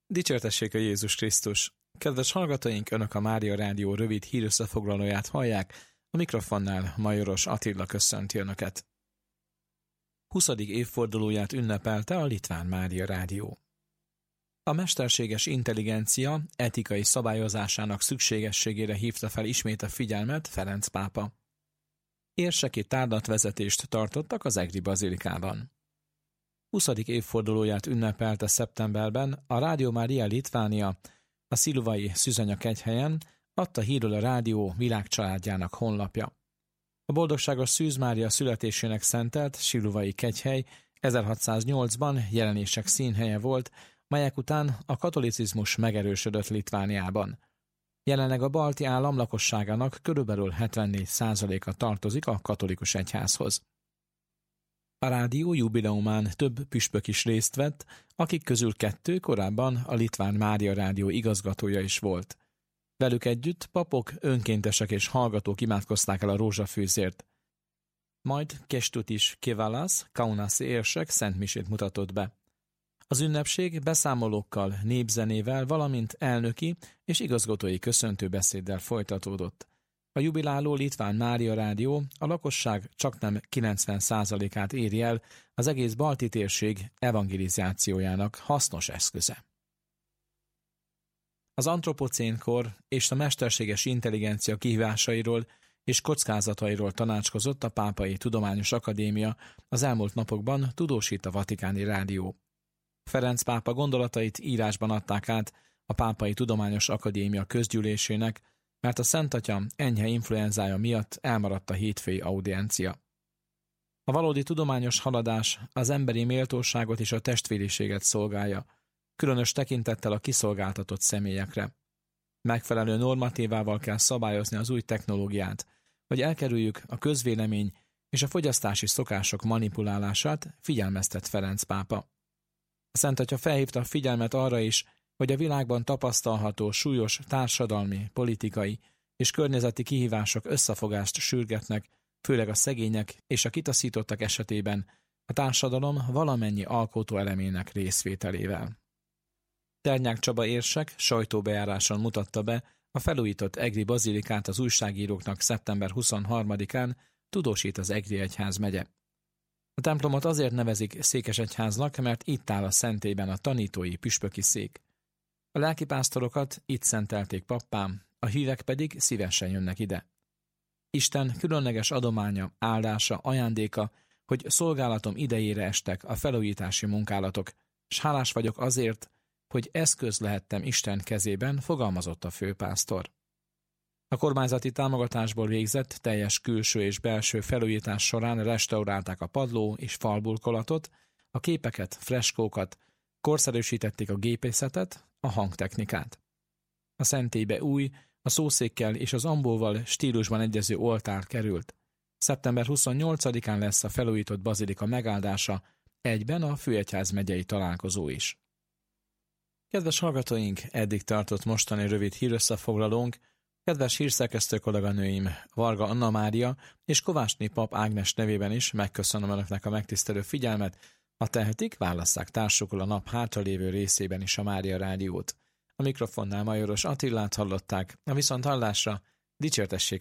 Dicsértessék a Jézus Krisztus! Kedves hallgatóink, Önök a Mária Rádió rövid hírösszefoglalóját hallják, a mikrofonnál Majoros Attila köszönti Önöket. 20. évfordulóját ünnepelte a Litván Mária Rádió. A mesterséges intelligencia etikai szabályozásának szükségességére hívta fel ismét a figyelmet Ferenc pápa. Érseki tárlatvezetést tartottak az egri bazilikában. 20. évfordulóját ünnepelte szeptemberben a Rádió Mária Litvánia a Sziluvai Szűzanya-kegyhelyen, adta hírül a rádió világcsaládjának honlapja. A boldogságos Szűz Mária születésének szentelt Sziluvai kegyhely 1608-ban jelenések színhelye volt, melyek után a katolicizmus megerősödött Litvániában. Jelenleg a balti állam lakosságának körülbelül 74%-a tartozik a katolikus egyházhoz. A rádió jubileumán több püspök is részt vett, akik közül 2 korábban a Litván Mária Rádió igazgatója is volt. Velük együtt papok, önkéntesek és hallgatók imádkozták el a rózsafűzért. Majd Kęstutis Kėvalas, kaunasi érsek szentmisét mutatott be. Az ünnepség beszámolókkal, népzenével, valamint elnöki és igazgatói köszöntőbeszéddel folytatódott. A jubiláló Litván Mária Rádió a lakosság csaknem 90%-át éri el, az egész balti térség evangelizációjának hasznos eszköze. Az antropocénkor és a mesterséges intelligencia kihívásairól és kockázatairól tanácskozott a Pápai Tudományos Akadémia az elmúlt napokban, tudósít a Vatikáni Rádió. Ferenc pápa gondolatait írásban adták át a Pápai Tudományos Akadémia közgyűlésének, mert a Szent Atya enyhe influenzája miatt elmaradt a hétfői audiencia. A valódi tudományos haladás az emberi méltóságot és a testvériséget szolgálja, különös tekintettel a kiszolgáltatott személyekre. Megfelelő normatívával kell szabályozni az új technológiát, hogy elkerüljük a közvélemény és a fogyasztási szokások manipulálását, figyelmeztet Ferenc pápa. A Szent Atya felhívta a figyelmet arra is, hogy a világban tapasztalható súlyos társadalmi, politikai és környezeti kihívások összefogást sürgetnek, főleg a szegények és a kitaszítottak esetében a társadalom valamennyi alkotóelemének részvételével. Ternyák Csaba érsek sajtóbejáráson mutatta be a felújított egri bazilikát az újságíróknak szeptember 23-án, tudósít az Egri egyházmegye. A templomot azért nevezik székesegyháznak, mert itt áll a szentélyben a tanítói püspöki szék. A lelkipásztorokat itt szentelték pappá, a hívek pedig szívesen jönnek ide. Isten különleges adománya, áldása, ajándéka, hogy szolgálatom idejére estek a felújítási munkálatok, s hálás vagyok azért, hogy eszköz lehettem Isten kezében, fogalmazott a főpásztor. A kormányzati támogatásból végzett teljes külső és belső felújítás során restaurálták a padló és falburkolatot, a képeket, freskókat, korszerűsítették a gépészetet, a hangtechnikát. A szentélybe új, a szószékkel és az ambóval stílusban egyező oltár került. Szeptember 28-án lesz a felújított bazilika megáldása, egyben a főegyházmegyei találkozó is. Kedves hallgatóink, eddig tartott mostani rövid hírösszefoglalónk. Kedves hírszerkesztő kolléganőim, Varga Anna Mária és Kovácsné Pap Ágnes nevében is megköszönöm Önöknek a megtisztelő figyelmet. Ha tehetik, válasszák társukul a nap hátralévő részében is a Mária Rádiót. A mikrofonnál Majoros Attilát hallották, a viszonthallásra dicsértessék